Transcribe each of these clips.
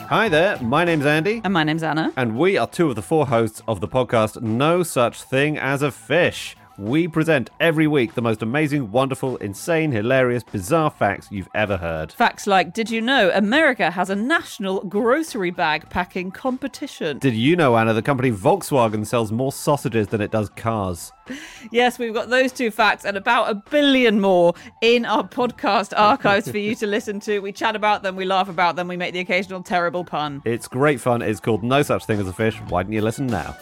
Hi there, my name's Andy. And my name's Anna. And we are two of the four hosts of the podcast No Such Thing as a Fish. We present every week the most amazing, wonderful, insane, hilarious, bizarre facts you've ever heard. Facts like, did you know America has a national grocery bag packing competition? Did you know, Anna, the company Volkswagen sells more sausages than it does cars? Yes, we've got those two facts and about 1 billion more in our podcast archives for you to listen to. We chat about them, we laugh about them, we make the occasional terrible pun. It's great fun. It's called No Such Thing as a Fish. Why don't you listen now?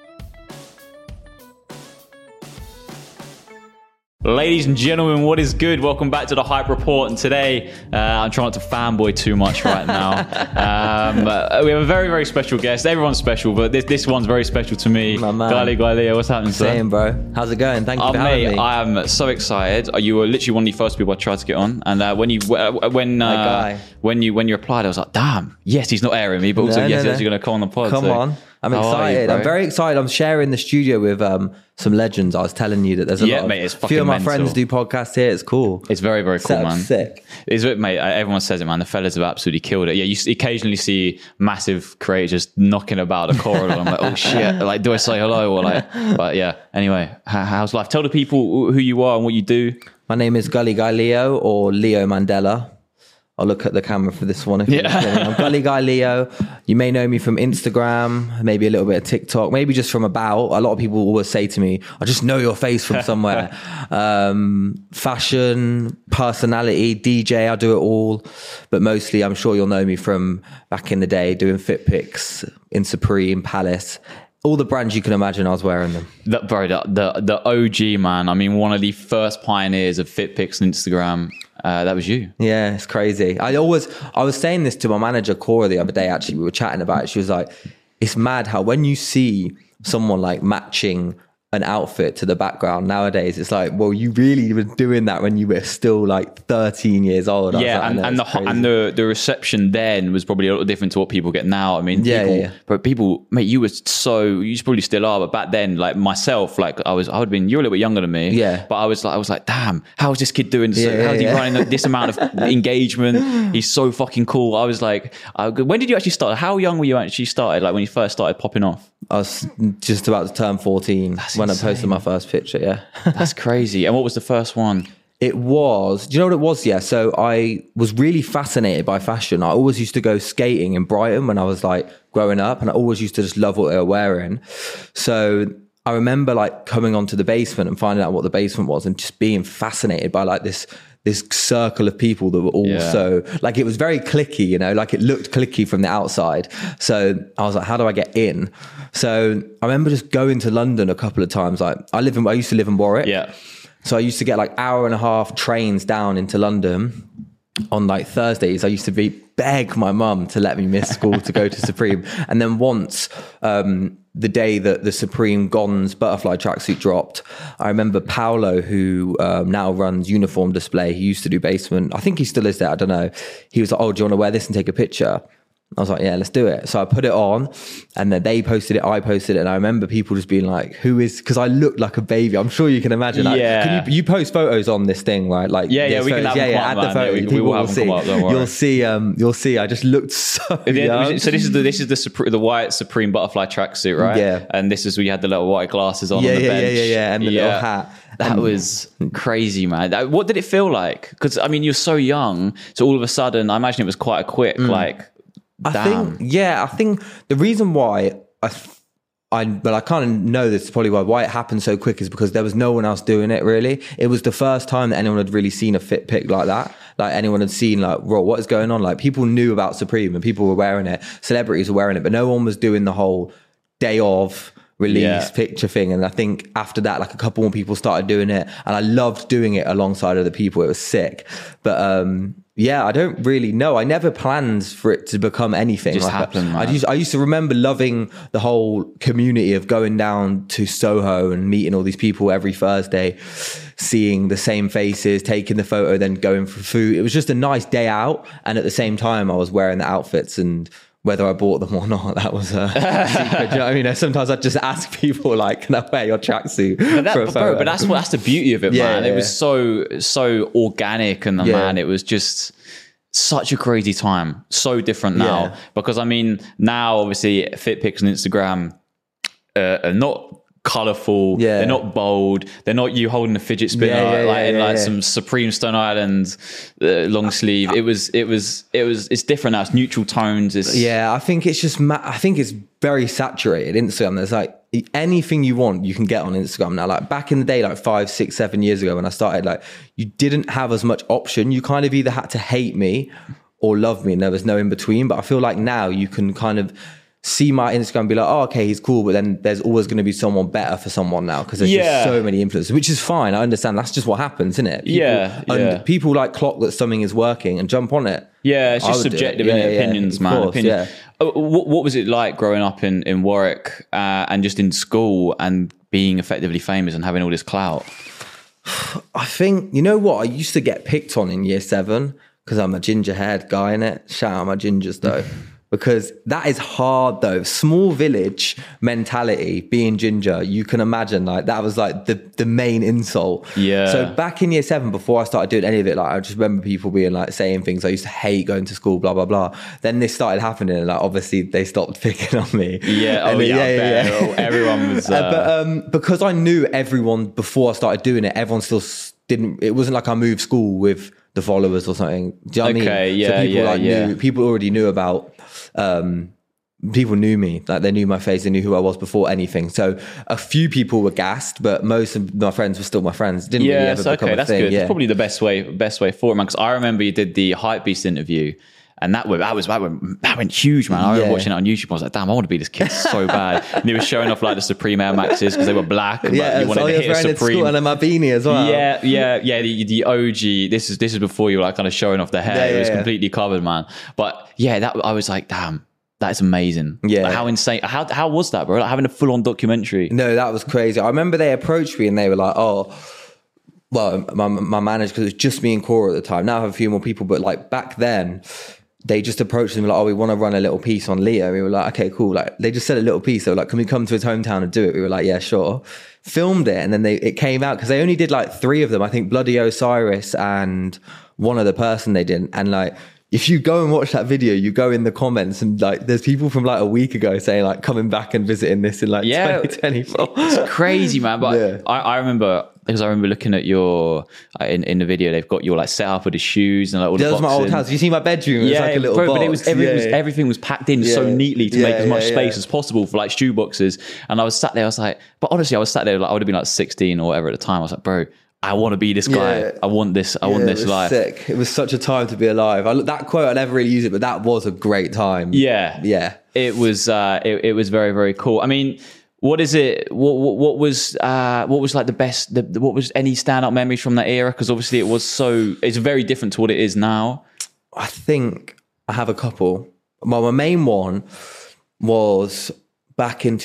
Ladies and gentlemen, what is good? Welcome back to the Hype Report. And today, I'm trying not to fanboy too much right now. We have a very, very special guest. Everyone's special, but this one's very special to me. My man. Gali, what's happening, sir? Same, bro. How's it going? Thank you for having me. I am so excited. You were literally one of the first people I tried to get on. And when you applied, I was like, damn, yes, he's not airing me, but also yes, he's actually going to come on the pod. Come on. I'm excited. I'm very excited. I'm sharing the studio with some legends. I was telling you that there's a lot of few of my friends do podcasts here. It's cool. It's very, very cool, man. Sick. It's mate. Everyone says it, man. The fellas have absolutely killed it. Yeah, you occasionally see massive creators just knocking about a corridor. I'm like, oh shit! Like, do I say hello or like? But yeah. Anyway, how's life? Tell the people who you are and what you do. My name is Gully Guy Leo or Leo Mandela. I'll look at the camera for this one. I'm Gully Guy Leo. You may know me from Instagram, maybe a little bit of TikTok, maybe just from About. A lot of people always say to me, I just know your face from somewhere. Fashion, personality, DJ, I do it all. But mostly, I'm sure you'll know me from back in the day doing fit pics in Supreme, Palace. All the brands you can imagine, I was wearing them. The OG, man. I mean, one of the first pioneers of fit pics on Instagram. That was you. Yeah, it's crazy. I was saying this to my manager, Cora, the other day, actually. We were chatting about it. She was like, it's mad how when you see someone like matching an outfit to the background nowadays, it's like, well, you really were doing that when you were still like 13 years old. Yeah, and the reception then was probably a little different to what people get now. I mean, but people, mate, you probably still are, but back then, like myself, like I would have been, you're a little bit younger than me. Yeah. But I was like, damn, how is this kid doing this? How's he running this amount of engagement? He's so fucking cool. I was like, when did you actually start? How young were you actually started? Like when you first started popping off? I was just about to turn 14 when I posted my first picture, yeah. That's crazy. And what was the first one? It was, do you know what it was? Yeah. So I was really fascinated by fashion. I always used to go skating in Brighton when I was like growing up, and I always used to just love what they were wearing. So I remember like coming onto the basement and finding out what the basement was and just being fascinated by like this circle of people that were all so like, it was very cliquey, you know, like it looked cliquey from the outside. So I was like, how do I get in? So I remember just going to London a couple of times. Like I used to live in Warwick. Yeah. So I used to get like 1.5 hour trains down into London on like Thursdays. I used to beg my mum to let me miss school to go to Supreme. And then once, the day that the Supreme Gons butterfly tracksuit dropped, I remember Paolo, who now runs Uniform Display, he used to do Basement. I think he still is there, I don't know. He was like, oh, do you want to wear this and take a picture? I was like, yeah, let's do it. So I put it on and then they posted it, I posted it. And I remember people just being like, who is, because I looked like a baby. I'm sure you can imagine. Like, can you post photos on this thing, right? Like, we can have them add the photos. We will have them come up, don't worry. You'll see. I just looked so young. So this is the white Supreme butterfly tracksuit, right? Yeah. And this is where you had the little white glasses on the bench. Yeah. And the little hat. That was crazy, man. What did it feel like? Because, I mean, you're so young. So all of a sudden, I imagine it was quite a quick, I think the reason why I kind of know this is probably why it happened so quick is because there was no one else doing it really. It was the first time that anyone had really seen a fit pic like that. Like anyone had seen like, bro, what is going on? Like people knew about Supreme and people were wearing it. Celebrities were wearing it, but no one was doing the whole day of release picture thing. And I think after that, like a couple more people started doing it and I loved doing it alongside other people. It was sick. But I don't really know. I never planned for it to become anything. Just happened. I used to remember loving the whole community of going down to Soho and meeting all these people every Thursday, seeing the same faces, taking the photo, then going for food. It was just a nice day out. And at the same time, I was wearing the outfits and whether I bought them or not, that was a secret. You know what I mean? Sometimes I'd just ask people like, can I wear your tracksuit for a photo? But that's the beauty of it, man. It was so organic and man, it was just such a crazy time. So different now. Yeah. Because I mean, now obviously FitPics and Instagram are not colourful, Yeah. they're not bold, they're not you holding a fidget spinner in some Supreme Stone Island long sleeve. It's different now. It's neutral tones. I think it's just I think it's very saturated. Instagram, there's like anything you want you can get on Instagram now. Like back in the day, like 5, 6, 7 years ago when I started, like you didn't have as much option. You kind of either had to hate me or love me and there was no in between. But I feel like now you can kind of see my Instagram and be like, oh, okay, he's cool. But then there's always going to be someone better for someone now because there's just so many influencers, which is fine. I understand. That's just what happens, isn't it? People like clock that something is working and jump on it. Yeah, it's just subjective opinions, man. Yeah. What was it like growing up in Warwick and just in school and being effectively famous and having all this clout? I think, you know what? I used to get picked on in year 7 because I'm a ginger haired guy in it. Shout out my gingers though. Because that is hard though. Small village mentality, being ginger, you can imagine like that was like the main insult. Yeah. So back in year 7, before I started doing any of it, like I just remember people being like saying things. I used to hate going to school, blah, blah, blah. Then this started happening and like obviously they stopped picking on me. Yeah. Everyone was... But because I knew everyone before I started doing it, everyone still didn't... It wasn't like I moved school with the followers or something. Do you know what I mean? Yeah, so people people already knew about... people knew me, like they knew my face, they knew who I was before anything. So a few people were gassed, but most of my friends were still my friends. Didn't really ever become a that's thing. good. Yeah. It's probably the best way for it, man. Because I remember you did the Hypebeast interview, and that went huge, man. I remember watching it on YouTube. I was like, damn, I want to be this kid so bad. And he was showing off like the Supreme Air Maxes because they were black. But you wanted to hit a Supreme. And a Mabini as well. Yeah. The OG. This is before you were like kind of showing off the hair. It was completely covered, man. But yeah, I was like, damn. That's amazing. Yeah. Like how insane. How was that, bro? Like having a full on documentary. No, that was crazy. I remember they approached me and they were like, oh, well, my manager, because it was just me and Cora at the time. Now I have a few more people, but like back then, they just approached me like, oh, we want to run a little piece on Leo. We were like, okay, cool. Like they just said a little piece. They were like, can we come to his hometown and do it? We were like, yeah, sure. Filmed it. And then it came out because they only did like 3 of them. I think Bloody Osiris and one other person they didn't. And like, if you go and watch that video, you go in the comments and like there's people from like a week ago saying like coming back and visiting this in like 2024. It's crazy, man. But I remember because I remember looking at your in the video, they've got your like setup with the shoes and like all the boxes. That was my old house. You see my bedroom? It was like a little box. But it was everything was packed in so neatly to make as much space as possible for like shoe boxes. And I was sat there, I was like, but honestly, I was sat there like I would have been like 16 or whatever at the time. I was like, bro, I want to be this guy. Yeah. I want this. I want this life. Sick. It was such a time to be alive. That quote, I never really use it, but that was a great time. Yeah. It was. It was very, very cool. I mean, what is it? What was like the best? What was any standout memories from that era? Because obviously it was so. It's very different to what it is now. I think I have a couple. Well, my main one was back in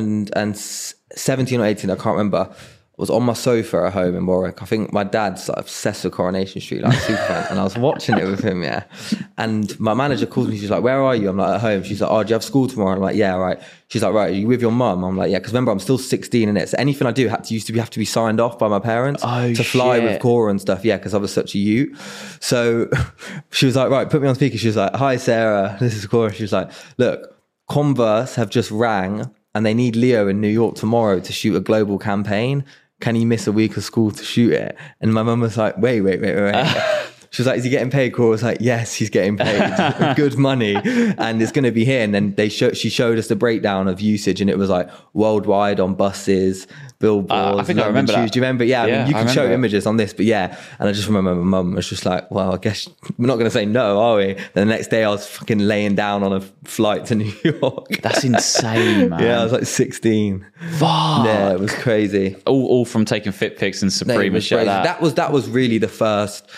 2017 or 18. I can't remember. Was on my sofa at home in Warwick. I think my dad's like obsessed with Coronation Street, like super fan, and I was watching it with him, And my manager calls me, she's like, where are you? I'm like, at home. She's like, oh, do you have school tomorrow? I'm like, yeah, right. She's like, right, are you with your mum? I'm like, yeah, because remember, I'm still 16 in it. So anything I do have to be signed off by my parents to fly with Cora and stuff, because I was such a ute. So she was like, right, put me on speaker. She was like, hi, Sarah, this is Cora. She was like, look, Converse have just rang and they need Leo in New York tomorrow to shoot a global campaign. Can he miss a week of school to shoot it? And my mum was like, wait. She was like, is he getting paid? Cora was like, yes, he's getting paid good money and it's going to be here. And then she showed us the breakdown of usage and it was like worldwide on buses, billboards. I think I remember that. Do you remember? Yeah, I mean, you can show images on this, but yeah. And I just remember my mum was just like, well, I guess we're not going to say no, are we? Then the next day I was fucking laying down on a flight to New York. That's insane, man. Yeah, I was like 16. Fuck. Yeah, it was crazy. All from taking fit pics and Supreme and shit like that. That was really the first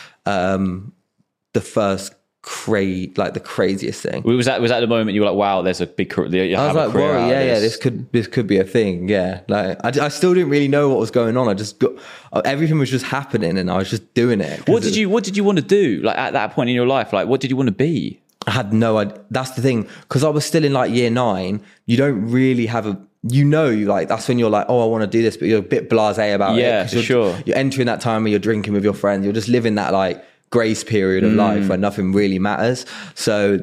the craziest thing. Was that the moment you were like, wow, there's a big career? I was like, whoa, yeah, this could be a thing. Yeah, like I still didn't really know what was going on. I just got everything was just happening, and I was just doing it. What did you want to do? Like at that point in your life, like what did you want to be? I had no idea. That's the thing, because I was still in like year 9. You don't really have that's when you're like, oh, I want to do this, but you're a bit blasé about it. Yeah, for sure. You're entering that time where you're drinking with your friends. You're just living that like grace period of life where nothing really matters. So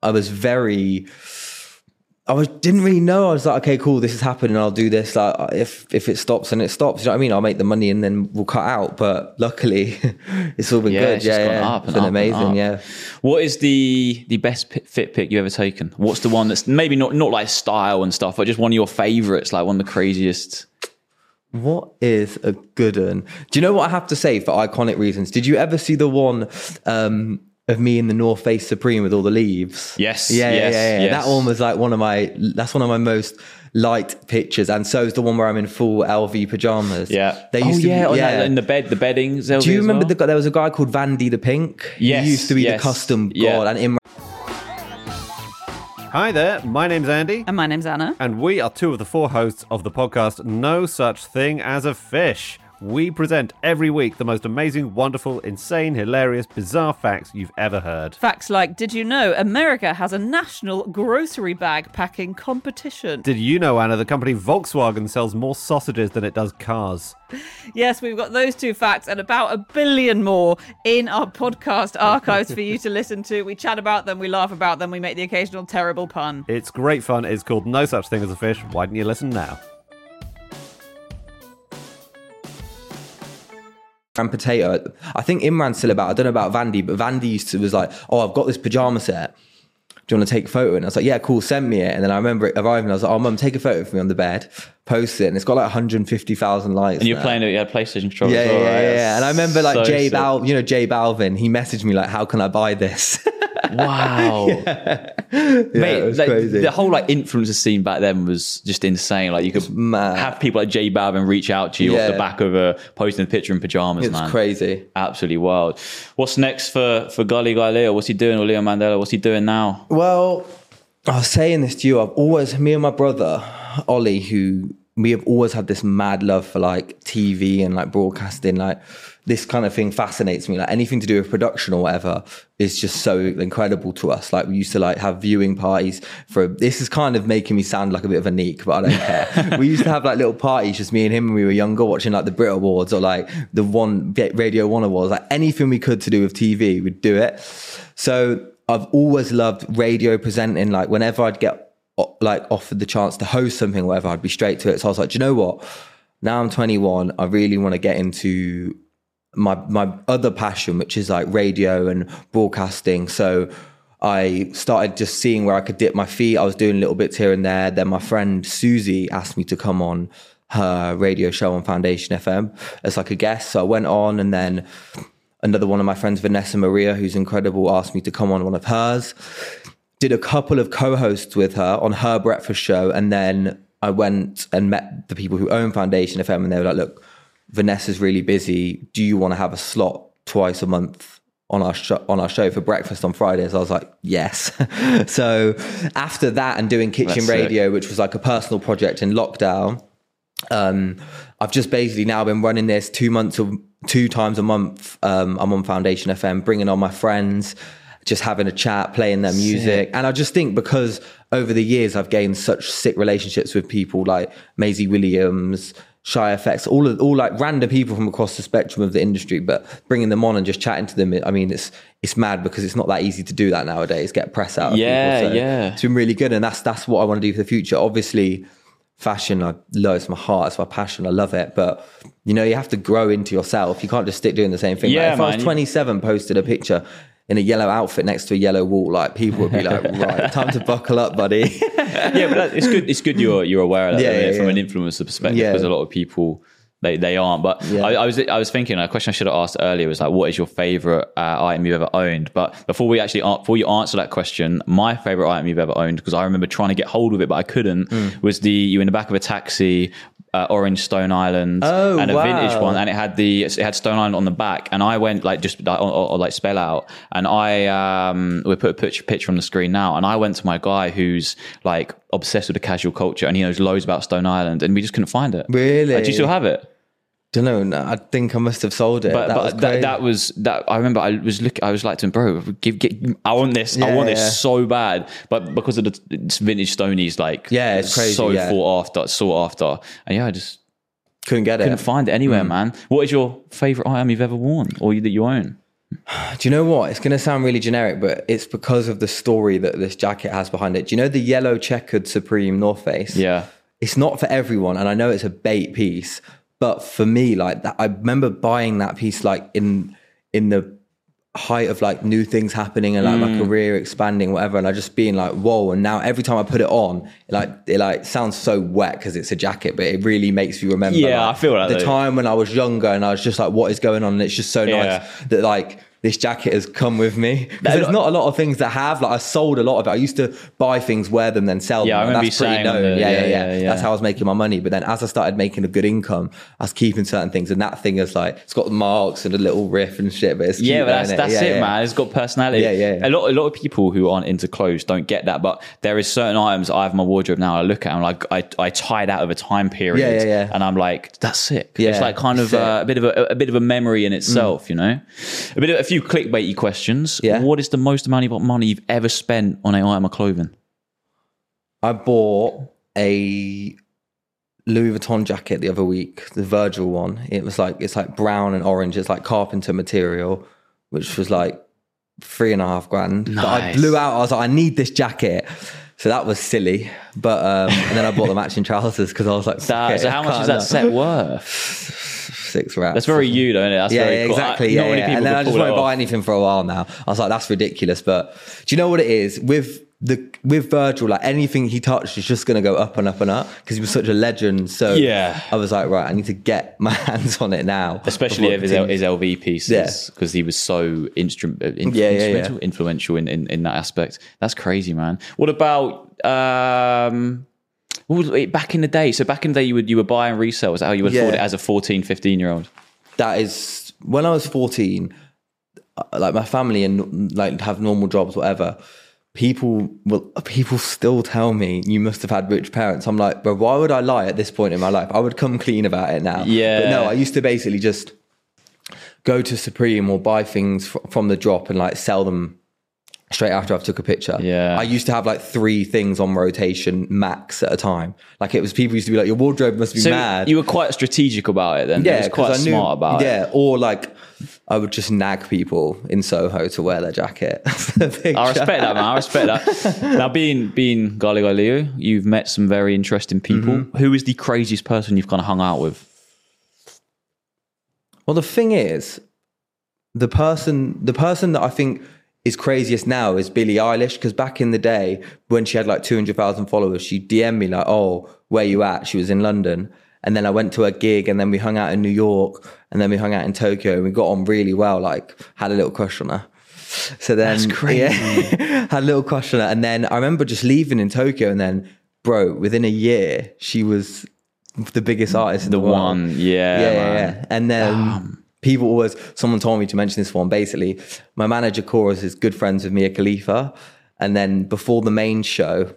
didn't really know. I was like, okay, cool, this is happening. I'll do this. Like, if it stops, then it stops. You know what I mean? I'll make the money and then we'll cut out. But luckily, it's all been good. It's just gone up it's been amazing. Yeah. What is the best fit pick you ever taken? What's the one that's maybe not like style and stuff, but just one of your favorites, like one of the craziest? What is a good one? Do you know what I have to say for iconic reasons? Did you ever see the one of me in the North Face Supreme with all the leaves? Yes. Yeah. That one was like one of my most liked pictures, and so is the one where I'm in full LV pajamas. Yeah. They used to be, in the beddings. Do you remember there was a guy called Vandy the Pink? Yes. He used to be the custom god, and Imran. Hi there, my name's Andy. And my name's Anna. And we are two of the four hosts of the podcast No Such Thing as a Fish. We present every week the most amazing, wonderful, insane, hilarious, bizarre facts you've ever heard. Facts like, did you know America has a national grocery bag packing competition? Did you know, Anna, the company Volkswagen sells more sausages than it does cars? Yes, we've got those two facts and about 1 billion more in our podcast archives for you to listen to. We chat about them, we laugh about them, we make the occasional terrible pun. It's great fun. It's called No Such Thing as a Fish. Why don't you listen now? And potato. I think Imran's still about. I don't know about Vandy, but Vandy was like, "Oh, I've got this pajama set. Do you want to take a photo?" And I was like, "Yeah, cool. Send me it." And then I remember it arriving. I was like, "Oh, Mum, take a photo of me on the bed, post it." And it's got like 150,000 likes. And you're playing it. You had PlayStation controller. Yeah, as well, right? yeah. And I remember like So Jay sick. Balvin. He messaged me like, "How can I buy this?" Wow. Mate, Mate, it was like, crazy. the whole like influencer scene back then was just insane. Like you could mad. have people like J Balvin reach out to you off Yeah. the back of a posting a picture in pajamas, It's man. crazy. Absolutely wild. What's next for Gully Guy Leo? What's he doing? Or Leo Mandela? What's he doing now? Well, I was saying this to you. Me and my brother, Ollie, who we have always had this mad love for like TV and like broadcasting. Like this kind of thing fascinates me. Like anything to do with production or whatever is just so incredible to us. Like we used to like have viewing parties this is kind of making me sound like a bit of a neek, but I don't care. We used to have like little parties, just me and him when we were younger, watching like the Brit Awards or like the Radio 1 Awards. Like anything we could to do with TV, we'd do it. So I've always loved radio presenting. Like whenever I'd get like offered the chance to host something or whatever, I'd be straight to it. So I was like, do you know what? Now I'm 21. I really want to get into my other passion, which is like radio and broadcasting. So I started just seeing where I could dip my feet. I was doing little bits here and there. Then my friend Susie asked me to come on her radio show on Foundation FM as like a guest. So I went on, and then another one of my friends, Vanessa Maria, who's incredible, asked me to come on one of hers. Did a couple of co-hosts with her on her breakfast show. And then I went and met the people who own Foundation FM, and they were like, look, Vanessa's really busy. Do you want to have a slot twice a month on our show for breakfast on Fridays? I was like, yes. So after that and doing Kitchen Radio, which was like a personal project in lockdown, I've just basically now been running this 2 times a month. I'm on Foundation FM, bringing on my friends, just having a chat, playing their music. And I just think because over the years I've gained such sick relationships with people like Maisie Williams, Shy FX, all like random people from across the spectrum of the industry, but bringing them on and just chatting to them, I mean, it's mad because it's not that easy to do that nowadays, get press out of people. So it's been really good, and that's what I want to do for the future. Obviously, fashion, it's my heart, it's my passion, I love it, but you know, you have to grow into yourself. You can't just stick doing the same thing. Like if I was 27, posted a picture in a yellow outfit next to a yellow wall, like people would be like, right, time to buckle up, buddy. Yeah, but it's good. It's good you're aware of that from an influencer perspective, because a lot of people they aren't. But I was thinking, a question I should have asked earlier was like, what is your favorite item you've ever owned? But before you answer that question, my favorite item you've ever owned, because I remember trying to get hold of it but I couldn't, was you in the back of a taxi. Orange Stone Island and a vintage one, and it had Stone Island on the back, and I went like just or like spell out, and we put a picture on the screen now, and I went to my guy who's like obsessed with the casual culture and he knows loads about Stone Island, and we just couldn't find it. Really? Do you still have it? Don't know. No, I think I must have sold it. But that was. I remember I was like to him, bro, I want this. I want this so bad. But because of it's vintage Stonies, like it's crazy. So sought after, and I just couldn't get it. Couldn't find it anywhere, man. What is your favorite item you've ever worn or that you own? Do you know what? It's going to sound really generic, but it's because of the story that this jacket has behind it. Do you know the yellow checkered Supreme North Face? Yeah. It's not for everyone, and I know it's a bait piece, but for me, like that, I remember buying that piece like in the height of like new things happening and like my career expanding, whatever, and I just being like, whoa. And now every time I put it on, it sounds so wet because it's a jacket, but it really makes you remember. Yeah, I feel like the time when I was younger and I was just like, what is going on? And it's just so nice that like this jacket has come with me. Because there's not a lot of things that have, like I sold a lot of it. I used to buy things, wear them, then sell them. Yeah, I remember you saying known. Yeah. That's how I was making my money. But then as I started making a good income, I was keeping certain things. And that thing is like, it's got marks and a little riff and shit, but it's cute, but that's it, man. It's got personality. Yeah. A lot of people who aren't into clothes don't get that, but there is certain items I have in my wardrobe now. I look at them like I tied out of a time period, and I'm like, that's sick. Yeah, it's like kind of a bit of a memory in itself, you know. A few clickbaity questions. Yeah. What is the most amount of money you've ever spent on an item of clothing? I bought a Louis Vuitton jacket the other week, the Virgil one. It's like brown and orange. It's like carpenter material, which was like $3,500. Nice. But I blew out. I was like, I need this jacket. So that was silly. But and then I bought the matching trousers because I was like, So how much is that set worth? 6 racks. That's very you, though, isn't it? That's very cool. Exactly. Not many people and then I just won't buy off. anything for a while now. I was like, that's ridiculous. But do you know what it is with Virgil? Like anything he touched is just going to go up and up and up because he was such a legend. So I was like, right, I need to get my hands on it now. Especially of his LV pieces because he was so influential in that aspect. That's crazy, man. What about back in the day? So back in the day, you were buying resale. Is that how you would afford it as a 14, 15-year-old? That is, when I was 14, like my family and like have normal jobs, whatever. People still tell me you must have had rich parents. I'm like, bro, why would I lie at this point in my life? I would come clean about it now. Yeah. But no, I used to basically just go to Supreme or buy things from the drop and like sell them straight after I've took a picture. Yeah. I used to have like 3 things on rotation max at a time. Like it was, people used to be like, your wardrobe must be mad. You were quite strategic about it then. Yeah. You was quite smart about it. Yeah. Or like, I would just nag people in Soho to wear their jacket. I respect that, man. I respect that. Now, being Galileo Leo, you've met some very interesting people. Mm-hmm. Who is the craziest person you've kind of hung out with? Well, the thing is, the person that I think is craziest now is Billie Eilish, because back in the day when she had like 200,000 followers, she DM'd me like, oh, where you at? She was in London. And then I went to a gig and then we hung out in New York and then we hung out in Tokyo and we got on really well, like had a little crush on her. So then, that's crazy. Yeah, had a little crush on her. And then I remember just leaving in Tokyo and then, bro, within a year, she was the biggest artist in the world. One, yeah. And then people always, someone told me to mention this one. Basically, my manager, Chorus, is good friends with Mia Khalifa. And then before the main show,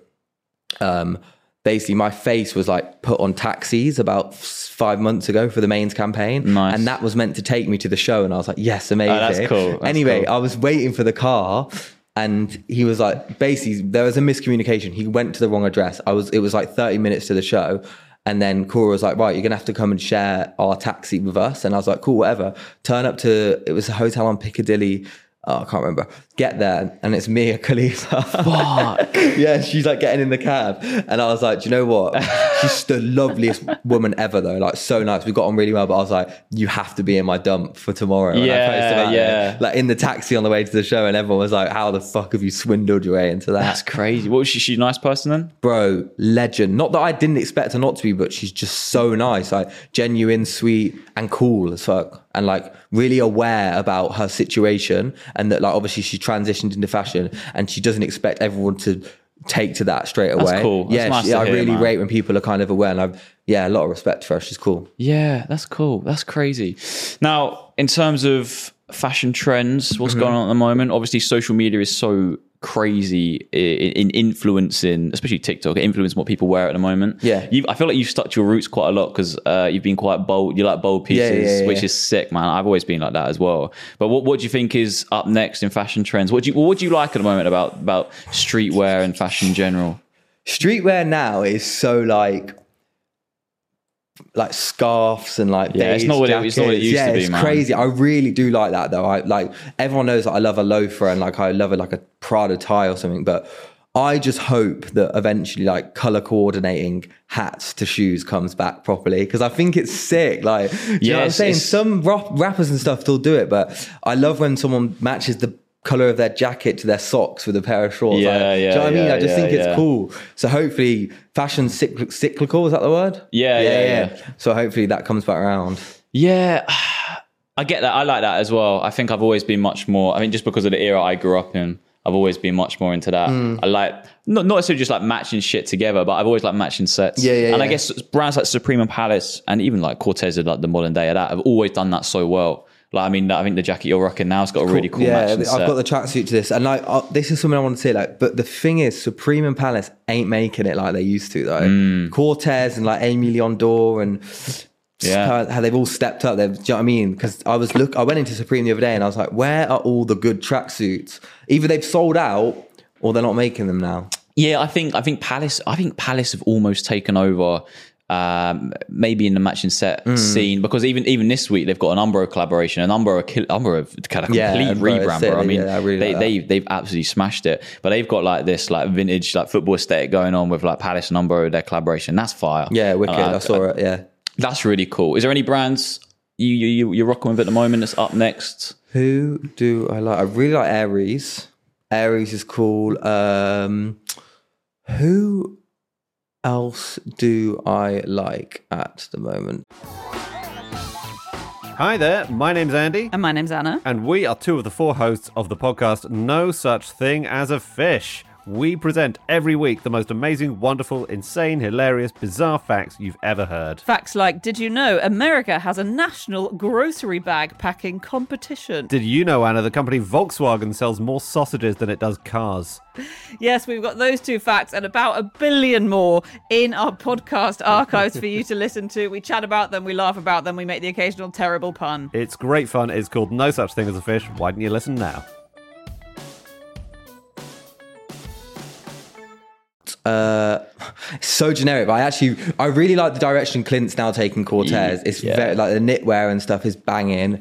basically my face was like put on taxis about 5 months ago for the mains campaign. Nice. And that was meant to take me to the show. And I was like, yes, amazing. Oh, that's cool. Anyway, I was waiting for the car and he was like, basically there was a miscommunication. He went to the wrong address. It was like 30 minutes to the show. And then Cora was like, right, you're going to have to come and share our taxi with us. And I was like, cool, whatever. Turn up to, it was a hotel on Piccadilly. Oh, I can't remember. Get there and it's Mia Khalifa. Fuck. Yeah, she's like getting in the cab. And I was like, do you know what? She's the loveliest woman ever though. Like so nice. We got on really well, but I was like, you have to be in my dump for tomorrow. And I posted about it, like in the taxi on the way to the show and everyone was like, how the fuck have you swindled your way into that? That's crazy. What was she a nice person then? Bro, legend. Not that I didn't expect her not to be, but she's just so nice. Like genuine, sweet and cool as fuck. And like really aware about her situation and that like obviously she transitioned into fashion and she doesn't expect everyone to take to that straight away. That's cool. That's nice to I hear, really man. rate when people are kind of aware and I've a lot of respect for her. She's cool. Yeah, that's cool. That's crazy. Now, in terms of fashion trends, what's going on at the moment? Obviously, social media is so crazy in influencing, especially TikTok, influencing what people wear at the moment. Yeah. I feel like you've stuck to your roots quite a lot because you've been quite bold. You like bold pieces, which is sick, man. I've always been like that as well. But what do you think is up next in fashion trends? What do you like at the moment about streetwear and fashion in general? Streetwear now is so like, like scarves and like Yeah, it's not what it used to be, it's man. crazy. I really do like that though. I like everyone knows that I love a loafer and like I love like a Prada tie or something, but I just hope that eventually like color coordinating hats to shoes comes back properly because I think it's sick. Like, you know what I'm saying? Some rappers and stuff still do it, but I love when someone matches the color of their jacket to their socks with a pair of shorts. Yeah, like, do you know what I mean? I just think it's cool. So hopefully fashion's cyclical, is that the word? Yeah. So hopefully that comes back around. Yeah, I get that. I like that as well. I think I've always been much more, I mean, just because of the era I grew up in, I've always been much more into that. I like, not necessarily just like matching shit together, but I've always liked matching sets. And I guess brands like Supreme and Palace and even like Cortez of like the modern day of that have always done that so well. Like, I mean, I think the jacket you're rocking now has got a really cool matching set. I've got the tracksuit to this. And like, this is something I want to say, like, but the thing is, Supreme and Palace ain't making it like they used to though. Cortez and like Amy Leon Dore and how they've all stepped up. Do you know what I mean? Because I went into Supreme the other day and I was like, where are all the good tracksuits? Either they've sold out or they're not making them now. Yeah, I think Palace have almost taken over. Maybe in the matching set scene, because even this week they've got an Umbro collaboration, an Umbro have kind of complete rebrand, bro. I mean, they've absolutely smashed it. But they've got like this like vintage like football aesthetic going on with like Palace and Umbro, their collaboration. That's fire. Yeah, wicked. I saw it. Yeah, that's really cool. Is there any brands you're rocking with at the moment that's up next? Who do I like? I really like Aries. Aries is cool. Who else do I like at the moment? Hi there, my name's Andy. And my name's Anna. And we are two of the four hosts of the podcast No Such Thing as a Fish. We present every week the most amazing, wonderful, insane, hilarious, bizarre facts you've ever heard. Facts like, did you know America has a national grocery bag packing competition? Did you know, Anna, the company Volkswagen sells more sausages than it does cars? Yes, we've got those two facts and about 1 billion more in our podcast archives for you to listen to. We chat about them, we laugh about them, we make the occasional terrible pun. It's great fun. It's called No Such Thing as a Fish. Why don't you listen now? It's so generic, but I really like the direction Clint's now taking Cortez. It's very like the knitwear and stuff is banging.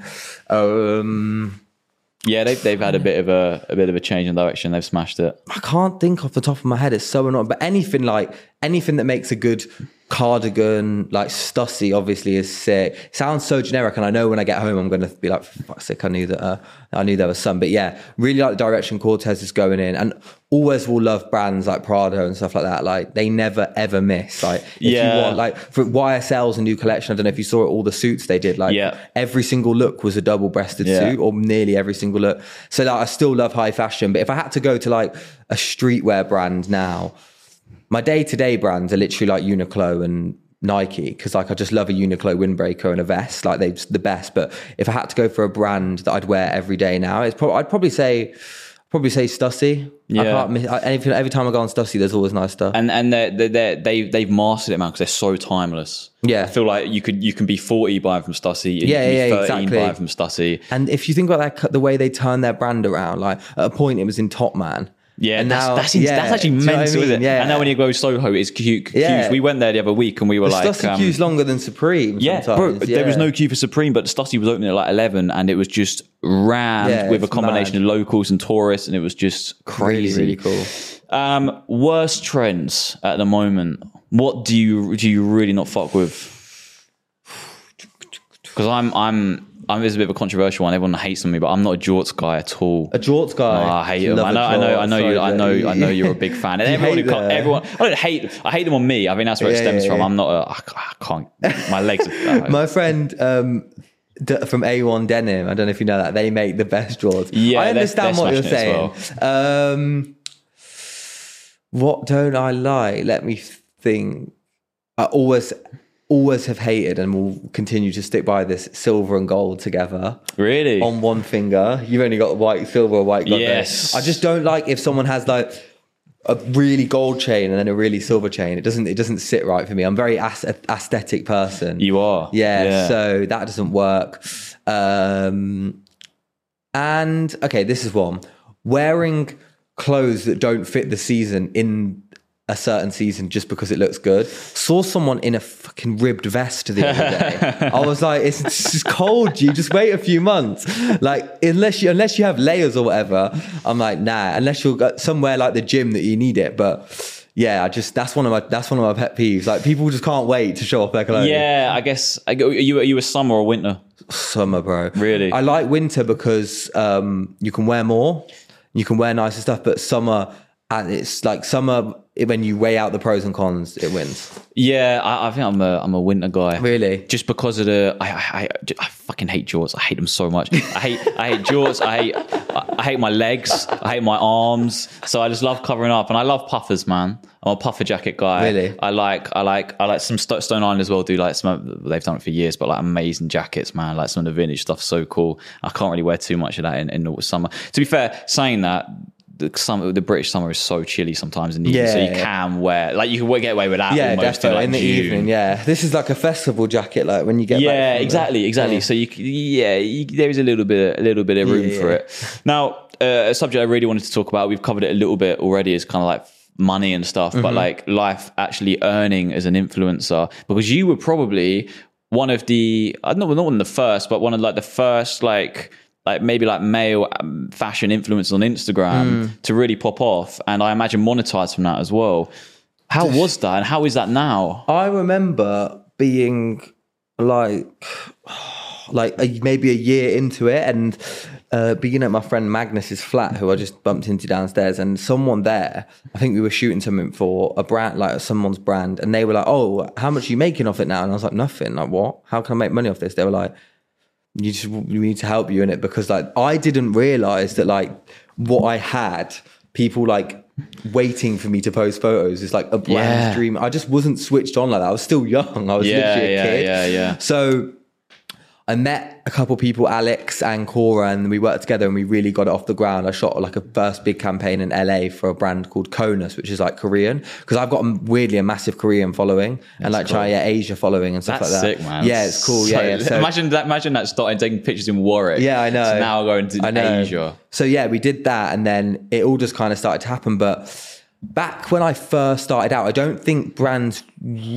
They've had a bit of a change in direction. They've smashed it. I can't think off the top of my head. It's so annoying. But anything that makes a good cardigan, like Stussy, obviously is sick. It sounds so generic, and I know when I get home I'm going to be like, fuck's sake, I knew there was some. But yeah, really like the direction Cortez is going in, and always will love brands like Prada and stuff like that. Like they never ever miss. Like if you want, like for YSL's a new collection, I don't know if you saw it, all the suits they did. Like every single look was a double-breasted suit, or nearly every single look. So like, I still love high fashion, but if I had to go to like a streetwear brand now, my day-to-day brands are literally like Uniqlo and Nike, because like I just love a Uniqlo windbreaker and a vest. Like they're the best. But if I had to go for a brand that I'd wear every day now, I'd probably say Stussy. Yeah. I can't miss, every time I go on Stussy, there's always nice stuff. And they've mastered it, man, because they're so timeless. Yeah, I feel like you can be 40 buying from Stussy. And you can be 13 exactly. buying from Stussy. And if you think about that, the way they turn their brand around, like at a point it was in Top Man. Yeah, and that's actually mental, isn't it? Yeah. And now when you go Soho, it's queues. We went there the other week and we were like... Stussy queue's longer than Supreme sometimes. Bro, there was no queue for Supreme, but Stussy was opening at like 11 and it was just rammed with a combination of locals and tourists, and it was just crazy. Really, really cool. Worst trends at the moment. What do you really not fuck with? Because this is a bit of a controversial one. Everyone hates on me, but I'm not a jorts guy at all. A jorts guy? Oh, I hate them. I know you're a big fan. And everyone. I hate them on me. I think that's where it stems from. I'm not. I can't. My legs. My friend from A1 Denim. I don't know if you know that. They make the best jorts. Yeah, I understand what you're saying. Well. What don't I like? Let me think. I always have hated and will continue to stick by this silver and gold together. Really? On one finger. You've only got white, silver or white gold. Yes. I just don't like if someone has like a really gold chain and then a really silver chain. It doesn't sit right for me. I'm a very aesthetic person. You are. Yeah. So that doesn't work. And okay, this is one. Wearing clothes that don't fit the season in a certain season just because it looks good. Saw someone in a fucking ribbed vest the other day. I was like, it's just cold. You just wait a few months. Like unless you have layers or whatever. I'm like, nah. Unless you're somewhere like the gym that you need it. But yeah, that's one of my pet peeves. Like people just can't wait to show off their clothes. Yeah, I guess. Are you a summer or winter? Summer, bro. Really? I like winter because you can wear more, you can wear nicer stuff. But summer, and it's like summer. When you weigh out the pros and cons, it wins. Yeah, I think I'm a winter guy. Really? Just because of I fucking hate jorts. I hate them so much. I hate jorts. I hate my legs. I hate my arms. So I just love covering up, and I love puffers, man. I'm a puffer jacket guy. Really? I like some Stone Island as well. Do like some, they've done it for years, but like amazing jackets, man. Like some of the vintage stuff, so cool. I can't really wear too much of that in the summer. To be fair, saying that, the British summer is so chilly sometimes in the evening, so you can wear, like, you can get away with that almost definitely in the June. evening. Yeah, this is like a festival jacket, like when you get back from exactly. Yeah. So there is a little bit of room for it. Now, a subject I really wanted to talk about, we've covered it a little bit already, is kind of like money and stuff, but like life actually earning as an influencer, because you were probably one of the, not one of the first, but one of like the first maybe male fashion influencers on Instagram to really pop off, and I imagine monetize from that as well. How was that, and how is that now? I remember being like maybe a year into it, and being at my friend Magnus's flat, who I just bumped into downstairs, and someone there, I think we were shooting something for a brand, like someone's brand, and they were like, "Oh, how much are you making off it now?" And I was like, "Nothing." Like, what? How can I make money off this? They were like, we need to help you in it, because like I didn't realize that like what I had, people like waiting for me to post photos, is like a brand dream. I just wasn't switched on like that. I was still young. I was literally a kid. Yeah. So I met a couple people, Alex and Cora, and we worked together and we really got it off the ground. I shot like a first big campaign in LA for a brand called Konus, which is like Korean, because I've got weirdly a massive Korean following. That's and like cool. Asia following and stuff like that. Sick, man. Yeah, it's cool. So, so, imagine that starting taking pictures in Warwick. Yeah, I know. So now going to Asia. So yeah, we did that, and then it all just kind of started to happen. But back when I first started out, I don't think brands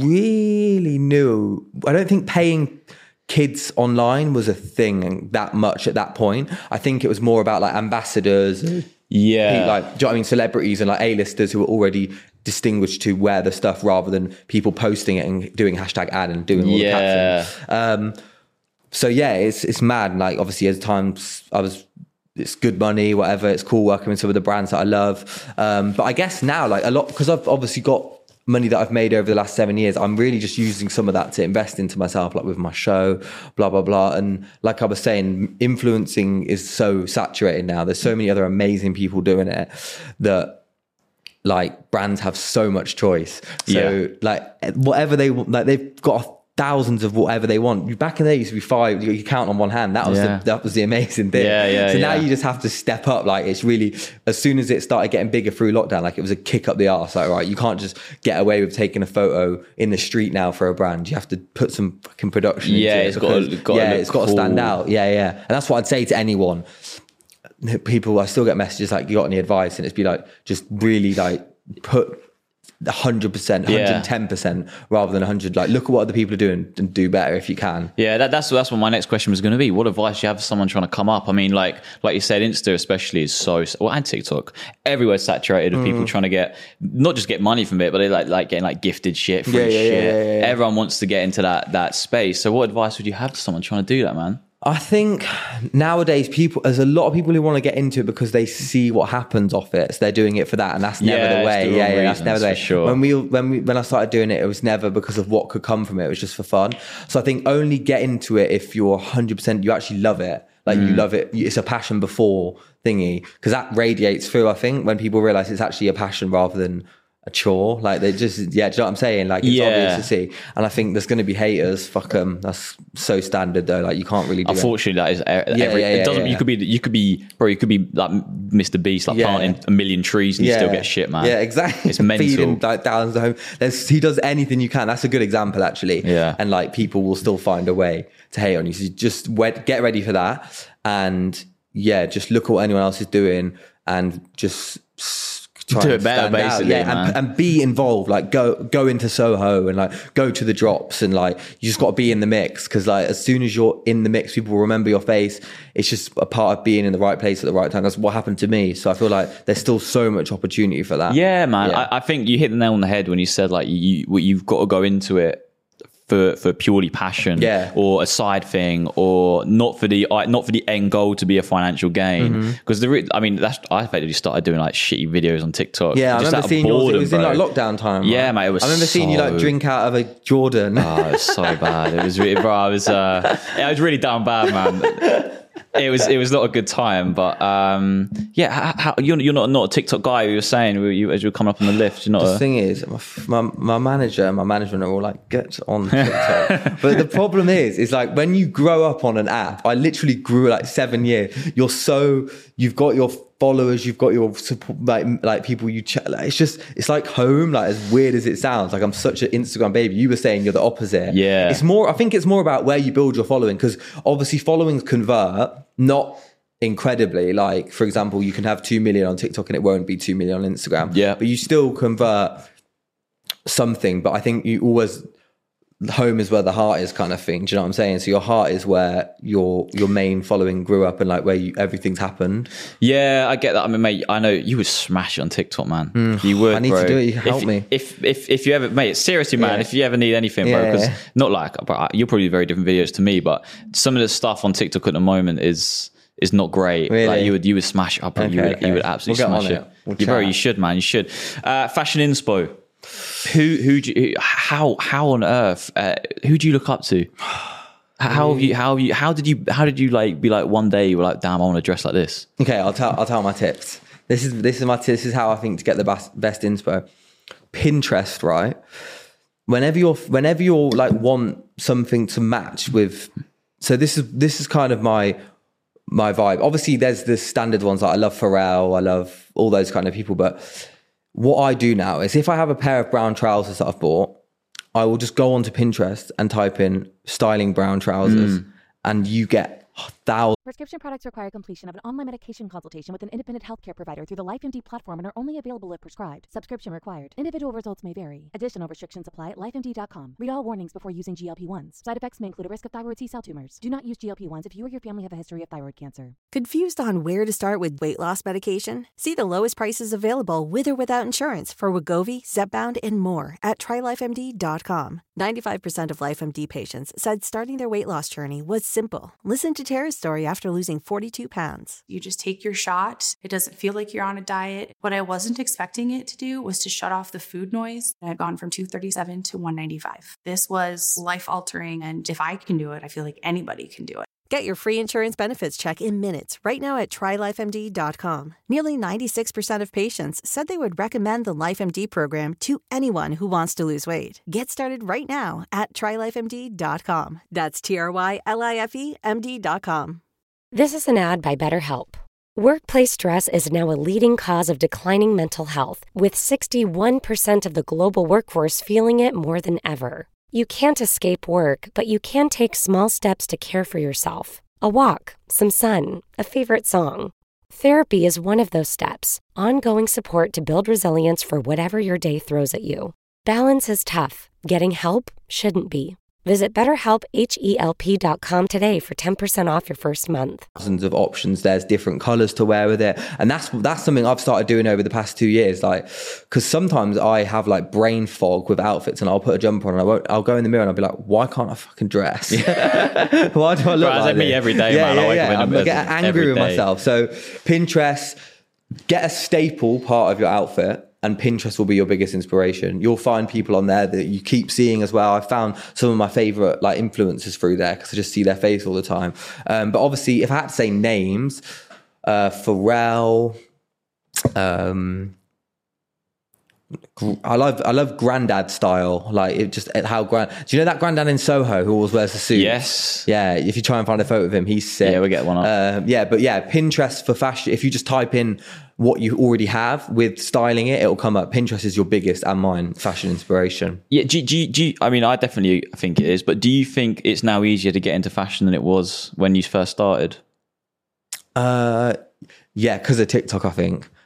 really knew. I don't think paying kids online was a thing that much at that point. I think it was more about like ambassadors, like, do you know what I mean, celebrities and like A-listers who were already distinguished to wear the stuff, rather than people posting it and doing hashtag ad and doing all the captions. So yeah, it's mad. Like obviously at times it's good money, whatever. It's cool working with some of the brands that I love. But I guess now, like a lot, because I've obviously got money that I've made over the last 7 years, I'm really just using some of that to invest into myself, like with my show, blah, blah, blah. And like I was saying, influencing is so saturated now. There's so many other amazing people doing it that like brands have so much choice. So like whatever they want, like they've got thousands of whatever they want. Back in the day, it used to be 5. You count on one hand. That was the amazing thing. So now you just have to step up. Like it's really, as soon as it started getting bigger through lockdown, like it was a kick up the arse. Like, right, you can't just get away with taking a photo in the street now for a brand. You have to put some fucking production into it. It's got to stand out. And that's what I'd say to anyone. People, I still get messages like, you got any advice? And it's be like, just really like put 100%, 110% rather than 100. Like, look at what other people are doing and do better if you can. That's what my next question was going to be. What advice do you have for someone trying to come up? I mean, like you said, Insta especially is and TikTok, everywhere saturated of people trying to not just get money from it, but they like getting like gifted shit, free shit. Everyone wants to get into that space. So what advice would you have to someone trying to do that, man? I think nowadays there's a lot of people who want to get into it because they see what happens off it. So they're doing it for that, and that's never the way. That's never the way. Sure. When I started doing it, it was never because of what could come from it. It was just for fun. So I think only get into it if you're 100%, you actually love it. Like you love it. It's a passion before thingy, because that radiates through, I think, when people realize it's actually a passion rather than a chore. Like they just, do you know what I'm saying? Like it's obvious to see. And I think there's going to be haters. Fuck them. That's so standard though. Like you can't really do Unfortunately, that is it doesn't. You could be like Mr. Beast, like planting a million trees and you still get shit, man. Yeah, exactly. It's mental. Feeding like down the home. He does anything you can. That's a good example, actually. Yeah. And like people will still find a way to hate on you. So just get ready for that, and just look at what anyone else is doing and just try Do and it better, stand out. basically, man. and be involved. Like go into Soho and like go to the drops, and like you just got to be in the mix, because like as soon as you're in the mix, people will remember your face. It's just a part of being in the right place at the right time. That's what happened to me. So I feel like there's still so much opportunity for that. Yeah, man. Yeah. I think you hit the nail on the head when you said like you've got to go into it for purely passion, or a side thing, or not for the end goal to be a financial gain. Because I effectively started doing like shitty videos on TikTok. Yeah, I just remember seeing yours. It was in like lockdown time. Right? Yeah, mate. It was. I remember seeing you like drink out of a Jordan. Oh, it was so bad. It was really, bro. I was really down bad, man. It was not a good time, but how you're not a TikTok guy. You were saying as you were coming up on the lift. You're not. The thing is, my manager and my management are all like, get on TikTok. But the problem is like when you grow up on an app, I literally grew like 7 years. You've got your followers, you've got your support, like people you chat. Like, it's like home. Like as weird as it sounds, like I'm such an Instagram baby. You were saying you're the opposite. Yeah, I think it's more about where you build your following, because obviously followings convert, not incredibly. Like for example, you can have 2 million on TikTok and it won't be 2 million on Instagram. Yeah, but you still convert something. But I think you always, home is where the heart is, kind of thing. Do you know what I'm saying? So your heart is where your main following grew up, and like where everything's happened. Yeah, I get that. I mean, mate, I know you would smash it on TikTok, man. You would. I need to do it. You help me. If you ever, mate, seriously, man. If you ever need anything, bro, because not like you're probably very different videos to me, but some of the stuff on TikTok at the moment is not great. Really? Like you would smash it up, and you would absolutely smash it. Bro, you should, man. You should. Fashion inspo. How on earth? Who do you look up to? How did you like be like one day you were like, damn, I want to dress like this? Okay, I'll tell my tips. This is how I think to get the best inspo. Pinterest, right? Whenever you're like want something to match with, so this is kind of my vibe. Obviously, there's the standard ones, like I love Pharrell, I love all those kind of people, but what I do now is if I have a pair of brown trousers that I've bought, I will just go onto Pinterest and type in styling brown trousers, and you get thousands. Prescription products require completion of an online medication consultation with an independent healthcare provider through the LifeMD platform and are only available if prescribed. Subscription required. Individual results may vary. Additional restrictions apply at lifemd.com. Read all warnings before using GLP-1s. Side effects may include a risk of thyroid C-cell tumors. Do not use GLP-1s if you or your family have a history of thyroid cancer. Confused on where to start with weight loss medication? See the lowest prices available with or without insurance for Wegovy, Zepbound, and more at TryLifeMD.com. 95% of LifeMD patients said starting their weight loss journey was simple. Listen to Tara's story after losing 42 pounds. You just take your shot. It doesn't feel like you're on a diet. What I wasn't expecting it to do was to shut off the food noise. I had gone from 237 to 195. This was life-altering, and if I can do it, I feel like anybody can do it. Get your free insurance benefits check in minutes right now at TryLifeMD.com. Nearly 96% of patients said they would recommend the LifeMD program to anyone who wants to lose weight. Get started right now at TryLifeMD.com. That's TryLifeMD.com. This is an ad by BetterHelp. Workplace stress is now a leading cause of declining mental health, with 61% of the global workforce feeling it more than ever. You can't escape work, but you can take small steps to care for yourself. A walk, some sun, a favorite song. Therapy is one of those steps. Ongoing support to build resilience for whatever your day throws at you. Balance is tough. Getting help shouldn't be. Visit BetterHelp.com today for 10% off your first month. Thousands of options. There's different colors to wear with it, and that's something I've started doing over the past 2 years. Like, because sometimes I have like brain fog with outfits, and I'll put a jumper on, and I'll go in the mirror and I'll be like, why can't I fucking dress? Why do I look like this? Me every day, man. I get angry with myself. So Pinterest, get a staple part of your outfit, and Pinterest will be your biggest inspiration. You'll find people on there that you keep seeing as well. I found some of my favorite like influencers through there because I just see their face all the time. But obviously, if I had to say names, Pharrell, I love Grandad style. Like it just how grand. Do you know that Grandad in Soho who always wears a suit? Yes. Yeah. If you try and find a photo of him, he's sick. Yeah, we'll get one up. Pinterest for fashion. If you just type in what you already have with styling it, it'll come up. Pinterest is your biggest and mine fashion inspiration. Yeah. Do you, I mean, I definitely think it is. But do you think it's now easier to get into fashion than it was when you first started? Yeah, because of TikTok, I think.